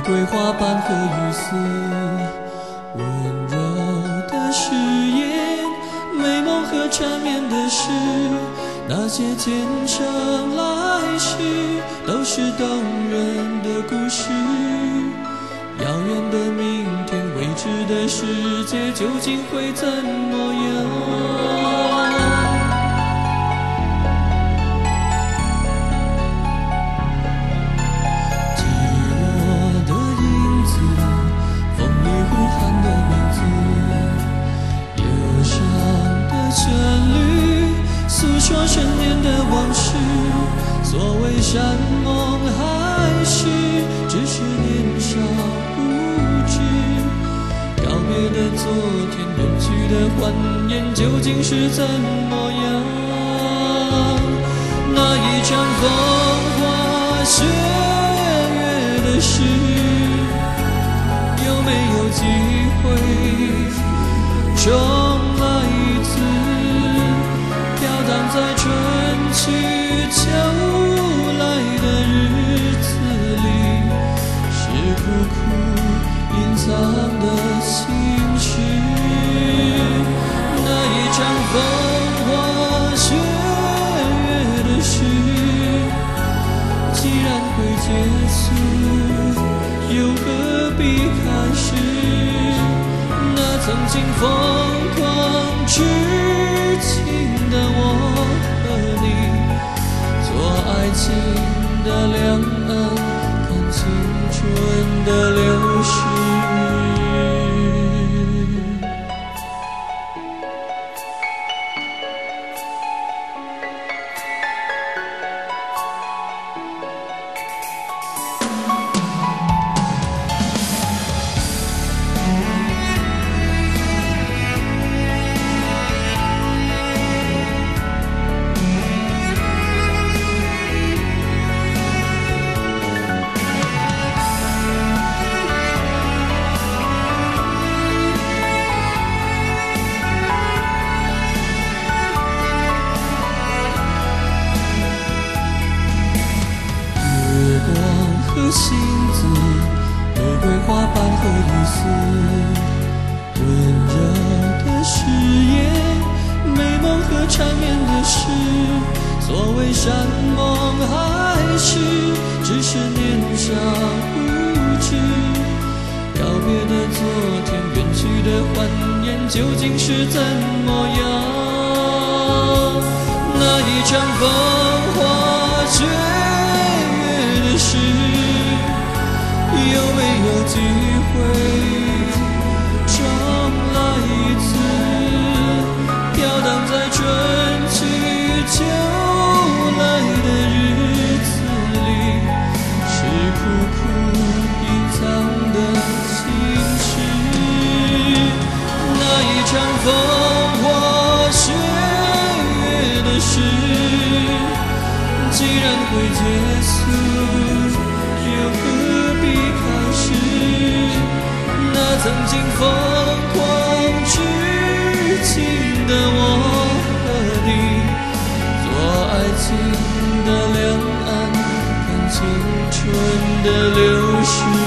瑰花瓣和雨丝，温柔的誓言，美梦和缠绵的诗，那些前尘来世都是动人的故事。遥远的明天，未知的世界究竟会怎么样？说陈年的往事，所谓山盟海誓，只是年少无知。告别的昨天，远去的欢颜，究竟是怎么样？那一场风花雪月的事，有没有机会重来一次？飘荡在春去秋来的日子里，是苦苦隐藏的心事。那一场风花雪月的事，既然会结束，又何必开始？那曾经疯狂痴情的我和你，做爱情的两岸，看青春的流逝。星子，玫瑰花瓣和雨丝，温热的誓言，美梦和缠绵的事。所谓山盟海誓，只是年少无知。告别的昨天，远去的欢颜，究竟是怎么样？那一场风花雪月的事，有没有机会重来一次？飘荡在春去秋来的日子里，是苦苦隐藏的心事。那一场风花雪月的事，既然会结束，又何必开始？那曾经疯狂痴情的我和你，做爱情的两岸，看青春的流逝。